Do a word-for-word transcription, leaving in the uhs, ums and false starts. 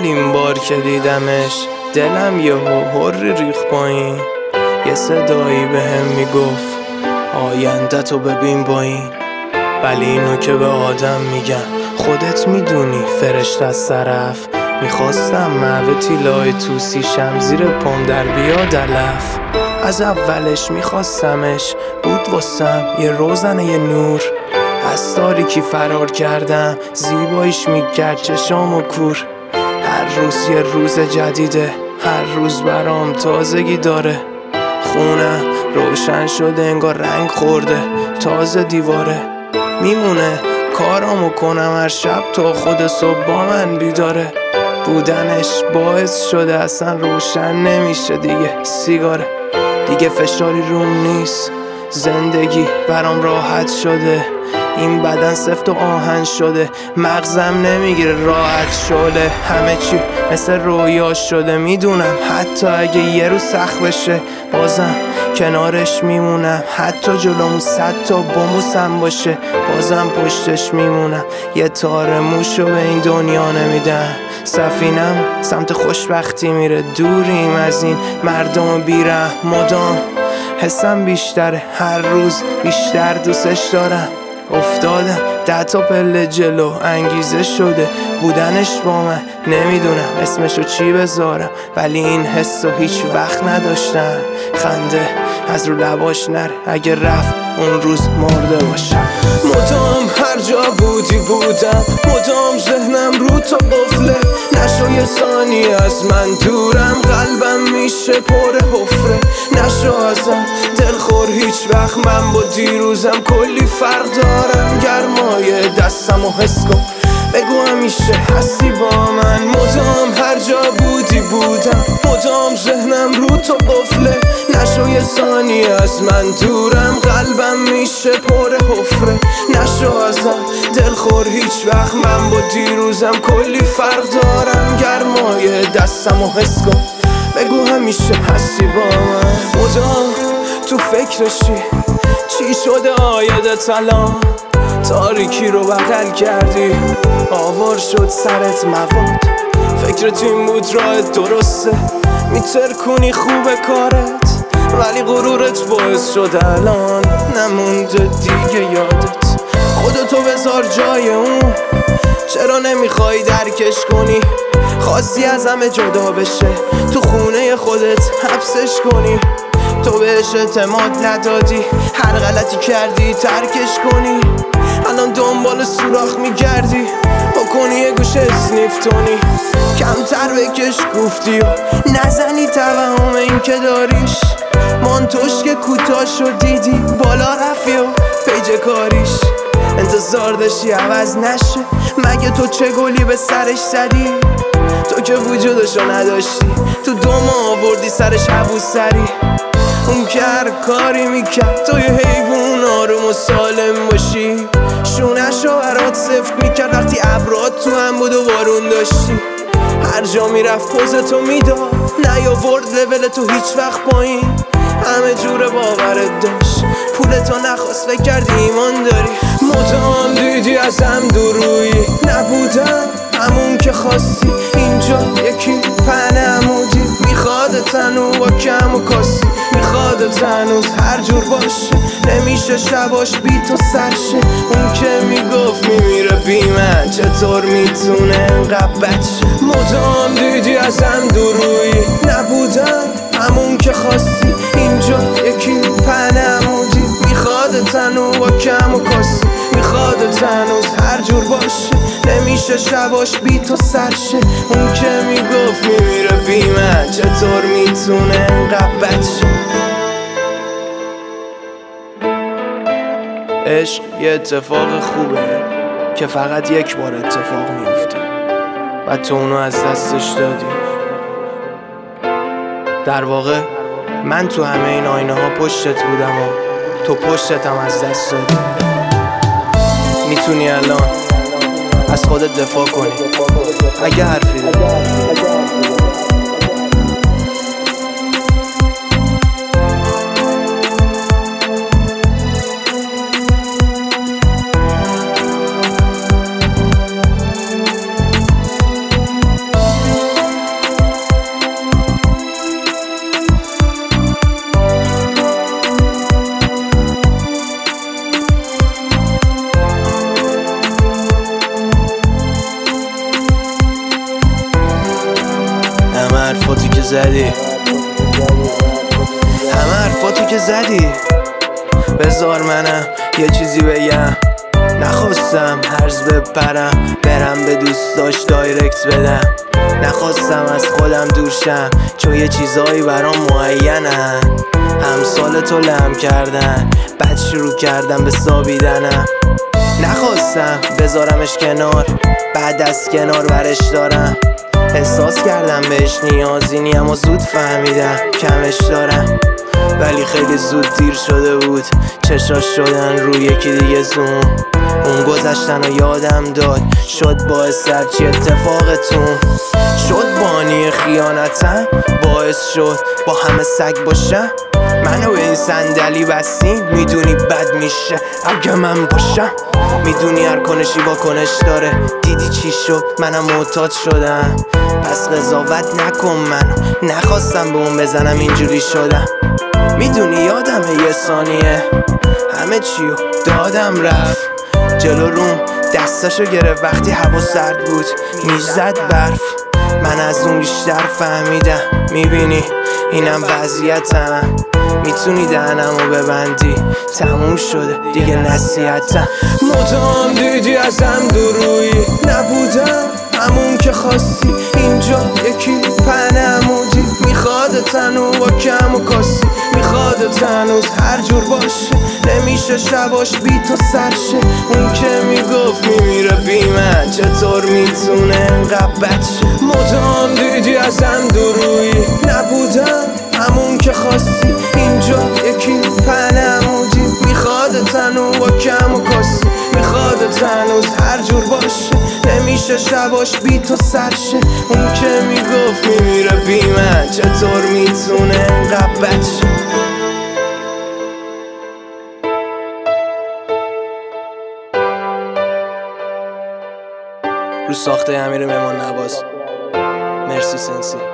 اولین بار که دیدمش دلم یه هوری ریخ پایین. یه صدایی به هم میگفت آینده تو ببین با این. ولی اینو که به آدم میگن خودت میدونی فرشته از طرف. میخواستم محو تیلای توسیشم زیر پام در بیاد علف. از اولش میخواستمش بود واسم یه روزن یه نور. از تاریکی فرار کردم زیباییش میکرد چشام و کور. هر روز یه روز جدیده، هر روز برام تازگی داره. خونه روشن شده انگار رنگ خورده، تازه دیواره میمونه کارامو کنم هر شب تا خود صبح با من بیداره. بودنش باعث شده اصلا روشن نمیشه دیگه سیگاره. دیگه فشاری روم نیست، زندگی برام راحت شده. این بدن سفت و آهن شده، مغزم نمیگیره راحت شده. همه چی مثل رویا شده، میدونم حتی اگه یه روز سخت بشه بازم کنارش میمونم. حتی جلومو صد تا بموسم باشه بازم پشتش میمونم. یه تار موشو به این دنیا نمیدم. سفینم سمت خوشبختی میره، دوریم از این مردم بیره مدام. حسم بیشتره، هر روز بیشتر دوستش دارم. افتادم ده تا پله جلو، انگیزه شده بودنش با من. نمیدونم اسمشو چی بذارم، ولی این حسو هیچ وقت نداشتم. خنده از رو لباش نره، اگه رفت اون روز مرده باشم. مدام هر جا بودی بودم، مدام ذهنم رو تا قفله. نشو یه ثانی از من دورم، قلبم میشه پر حفره. نشو ازم دلخور هیچ وقت، من با دیروزم کلی فرق دارم. گرمای دستم و حس کن، بگو همیشه هستی با من. مدام هر جا بودی بودم، مدام ذهنم رو تا قفله. نشو یه ثانی از من دورم، قلبم میشه پر حفره. نشو ازم دلخور هیچ وقت، من با دیروزم کلی فرق دارم. گرمای دستم و حس کن، بگو همیشه هستی با من. مدام تو فکرشی چی شده آیدت الان؟ تاریکی رو بغل کردی، آوار شد سرت مواد. فکرت این بود راهت درسته، میتر کنی خوبه کارت. ولی غرورت باعث شد الان نمونده دیگه یادت. خودتو بذار جای اون، چرا نمیخوای درکش کنی؟ خواستی از همه جدا بشه، تو خونه خودت حبسش کنی. تو بهش اعتماد ندادی، هر غلطی کردی ترکش کنی. الان دنبال سوراخ میگردی، بکنی یه گوشه اسنیفتونی. کمتر بکش گفتی و نزنی توهم این که داریش. مانتوش که کوتاه شد دیدی بالا رفی و پیج کاریش. انتظار داشتی عوض نشه، مگه تو چه گلی به سرش زدی؟ تو که وجودشو نداشتی، تو دو ماه آوردی سرش حبوس سری. اون که هر کاری میکرد تو یه حیوان آروم و سالم باشی. شونشو برات صفر میکرد وقتی ابرات تو هم بود و بارون داشتی. هر جا میرفت پوزتو میداد، نیاورد لول تو هیچ وقت پایین. همه جور باورت داشت، پولتو نخواست فکر کردی ایمان داری. مدام دیدی ازم دور روی نبودم همون که خواستی. اینجا یکی پهن عمودی میخواد تنو با کم و کاستی. میخواد تنوز هر جور باشه، نمیشه شباش بی تو سرشه. اون که میگفت میمیره بی من، چطور میتونه انقدر بچه؟ مدام دیدی ازم دور روی نبودم همون که خواستی. اینجا یکی پهن عمودی میخواد تنو با کم و کاستی. میخواد تنوز هر جور باشه، نمیشه شباش بی تو سرشه. اون که میگفت میمیره بی من، چطور میتونه انقدر بچه؟ عشق یه اتفاق خوبه که فقط یک بار اتفاق میفته و تو اونو از دستش دادی. در واقع من تو همه این آینه ها پشتت بودم و تو پشتتم از دست دادی. میتونی الان از خودت دفاع کنی اگه حرفی داری. زدی، همه حرفاتو که زدی. بذار منم یه چیزی بگم، نخواستم هرز بپرم برم به دوستاش دایرکت بدم. نخواستم از خودم دور شم چون یه چیزایی برام معینن. همسال تو لم کردن بعد شروع کردم به سابیدنم. نخواستم بذارمش کنار بعد از کنار برش دارم. احساس کردم بهش نیازی نیم و زود فهمیدم کمش دارم. ولی خیلی زود دیر شده بود، چشاش شدن روی یکی دیگه زوم. اون گذشتن و یادم داد شد باعث هرچی اتفاقتون شد. بانی خیانتم باعث شد با همه سگ باشم. منو به این صندلی بستین میدونی بد میشه اگه من باشم. میدونی هر کنشی واکنش داره، دیدی چی شد منم معتاد شدم. پس قضاوت نکن منو، نخواستم به اون بزنم اینجوری شدم. میدونی یادمه یه ثانیه همه چیو دادم رفت جلو روم، دستاشو گرفت وقتی هوا سرد بود میزد برف. من از اون بیشتر فهمیدم، میبینی اینم وضعیتم. میتونی دهنمو ببندی تموم شده دیگه نصیحتم. مدام دیدی ازم دورویی نبودم همون که خواستی. اینجا یکی پهن عمودی میخواد تنو با کم و کاسی. میخواد تنوز هر جور باشه نمیشه شباش بی تو سرشه. اون که میگفت میمیره بی من چطور میتونه انقدر بچه. مدام دیدی ازم دورویی نبودم همون که خواستی. اینجا یکی پهن عمودی میخواد تنو با کم و کاسی. میخواد تنوز هر جور باشه نمیشه شباش بی تو سرشه. اون که میگفت میمیره بی من چطور میتونه انقدر بچه. رو ساخته امیر مهمان نواز. مرسی سنسی.